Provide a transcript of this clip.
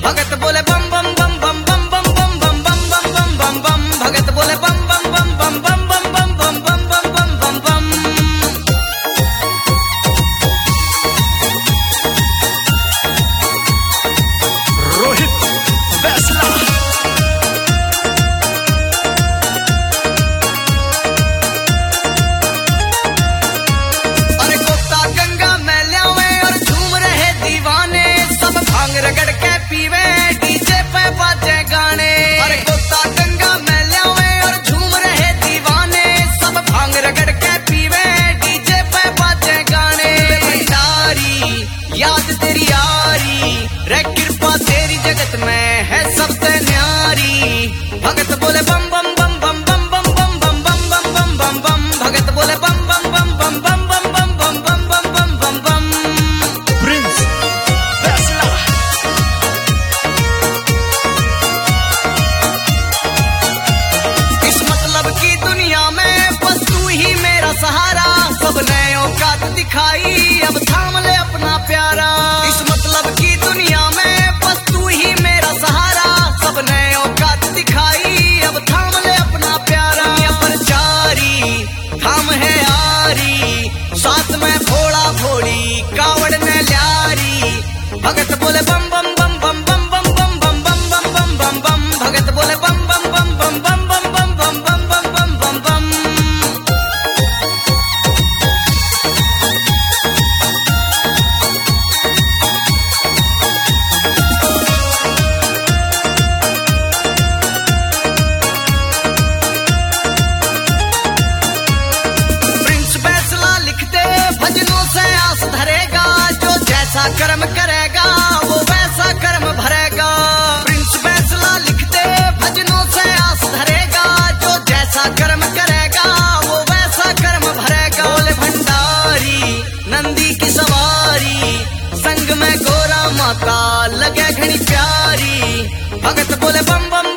भगत बोले बम बम बम बम बम बम बम बम बम बम बम बम बम भगत बोले बम बम बम बम बम बम बम बम बम बम बम बम बम। रोहित फैसला रगड़ के पीवे डीजे पे बाजे गाने। अरे गोता गंगा में ल्यावे और झूम रहे दीवाने सब भांग रगड़ के पीवे डीजे पे बाजे गाने। भंडारी याद तेरी यारी रे कृपा तेरी जगत में है सबसे न्यारी। भगत बोले बम बम बम बम बम बम बम बम बम बम बम बम बम भगत बोले बम बम बम बम बम बम बम बम बम बम बम बम बम। प्रिंस सहारा सबने औकात दिखाई अब थाम ले अपना प्यारा। इस मतलब की दुनिया में बस तू ही मेरा सहारा सबने औकात दिखाई अब थाम ले अपना प्यारा। दुनिया पर जारी थाम है यारी साथ में भोला भोली कावड़ में ल्यारी। भगत बोले बम बम बम बम बम बम बम बम बम बम बम बम बम भगत बोले बम बम बम बम बम बम बम बम बम बम बम बम बम। कर्म करेगा वो वैसा कर्म भरेगा। प्रिंस फैसला लिखते भजनों से आस धरेगा जो जैसा कर्म करेगा वो वैसा कर्म भरेगा। बोले भंडारी नंदी की सवारी संग में गोरा माता लगे घनी प्यारी। भगत बोले बम बम